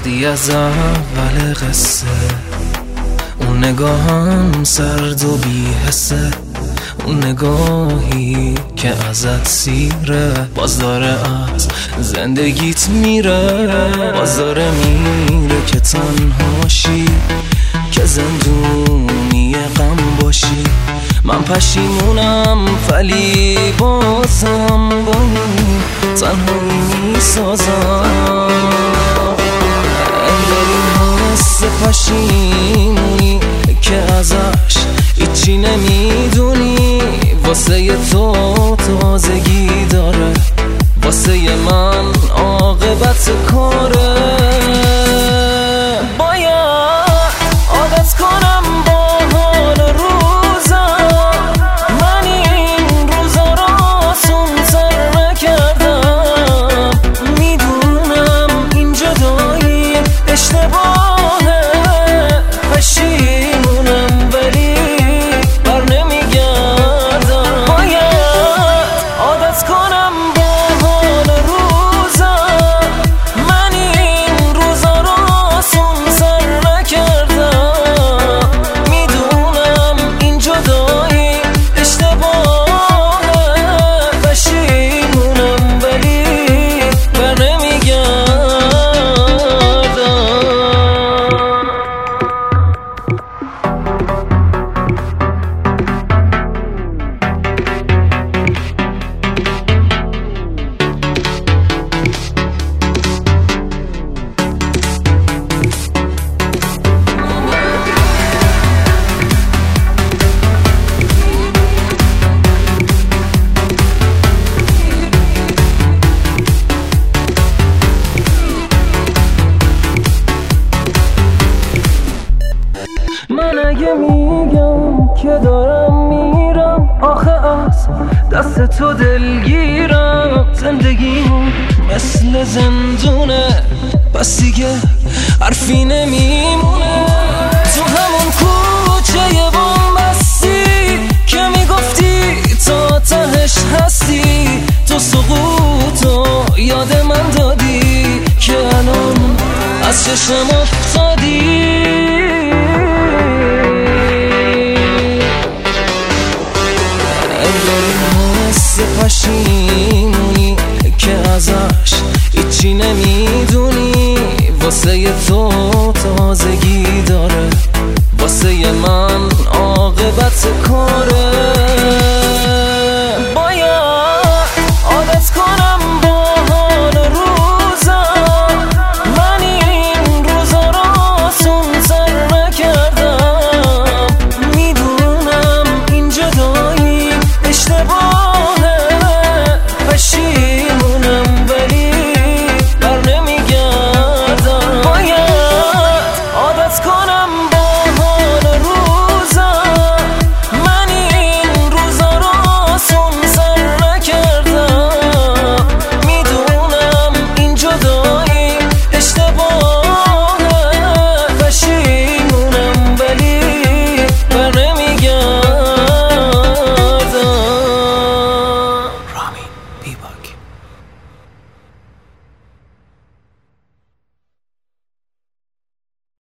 وقتی از اول قصه اون نگاهم سرد و بی‌حسه، اون نگاهی که ازت سیره، باز داره از زندگیت میره، باز داره میره که تنهاشی، که زندونی غم باشی. من پشیمونم ولی بازم با این تنهایی میسازم. انگار این حس پشیمونی که ازش هیچی نمیدونی، واسه تو تازگی داره، واسه من عاقبت کاره. باید عادت کنم با حال روزم، من این روزا را آسون‌تر نکردم. میدونم این جدایی اشتباهه، پشیمونم ولی بر نمیگردم. باید عادت کنم با حال روزم، من این روزا را آسون‌تر نکردم. میدونم این جدایی اشتباهه، پشیمونم ولی بر نمیگردم. من اگه میگم که دارم میرم، آخه از دست تو دلگیرم. زندگیم مثل زندونه، پس دیگه حرفی نمیمونه. تو همون کوچه بومبستی که میگفتی تا تهش هستی، تو سقوطو یاد من دادی که الان از چشم افتادی. پشیمونی که ازش هیچی نمیدونی، واسه تو تازگی